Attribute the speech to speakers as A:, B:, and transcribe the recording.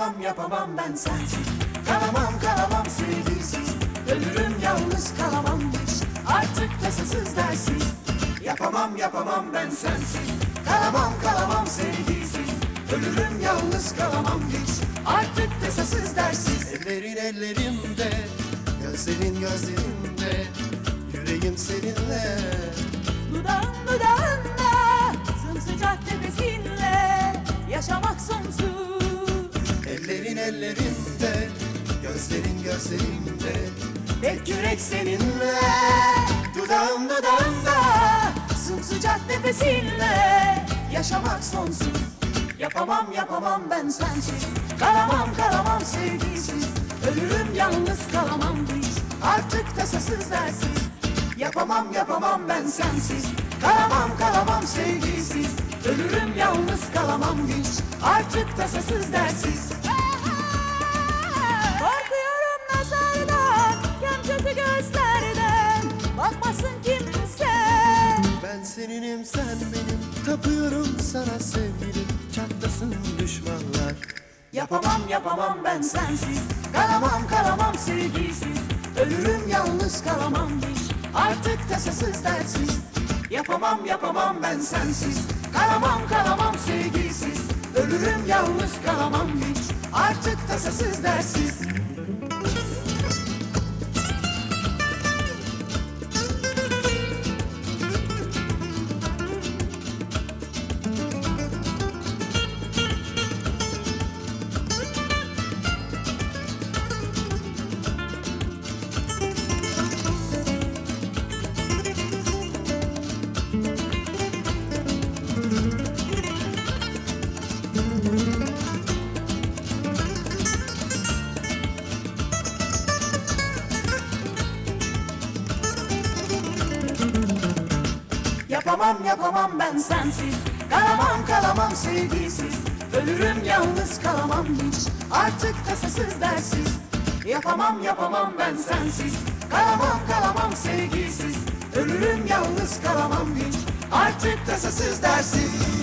A: Yapamam yapamam ben sensiz. Kalamam kalamam sevgisiz. Ölürüm yalnız kalamam hiç. Artık tasasız dersiz. Yapamam yapamam ben sensiz. Kalamam kalamam sevgisiz. Ölürüm yalnız kalamam hiç. Artık tasasız dersiz.
B: Ellerin ellerimde, gözlerin gözlerimde, yüreğim seninle.
C: Dudağın dudağında, sımsıcak nefesinle yaşamak sonsuz.
B: Ellerin ellerimde, gözlerin gözlerimde,
A: Tek yürek seninle.
B: dudağım dudağımda.
A: Sımsıcak nefesinle yaşamak sonsuz. Yapamam yapamam ben sensiz. Kalamam kalamam sevgisiz. Ölürüm yalnız kalamam hiç. Artık tasasız dersiz. Yapamam yapamam ben sensiz. Kalamam kalamam sevgisiz. Ölürüm yalnız kalamam hiç. Artık tasasız dersiz.
C: Korkuyorum nazardan, yan kötü gözlerden, bakmasın kimse.
B: Ben seninim sen benim, tapıyorum sana sevgilim, çatlasın düşmanlar.
A: Yapamam yapamam ben sensiz. Kalamam kalamam sevgisiz. Ölürüm yalnız kalamam hiç. Artık tasasız dersiz. Yapamam yapamam ben sensiz. Kalamam kalamam sevgisiz. Ölürüm yalnız kalamam hiç. Artık tasasız dersiz. Yapamam yapamam ben sensiz. Kalamam kalamam sevgisiz. Ölürüm yalnız kalamam hiç. Artık tasasız dersiz. Yapamam yapamam ben sensiz. Kalamam kalamam sevgisiz. Ölürüm yalnız kalamam hiç. Artık tasasız dersiz.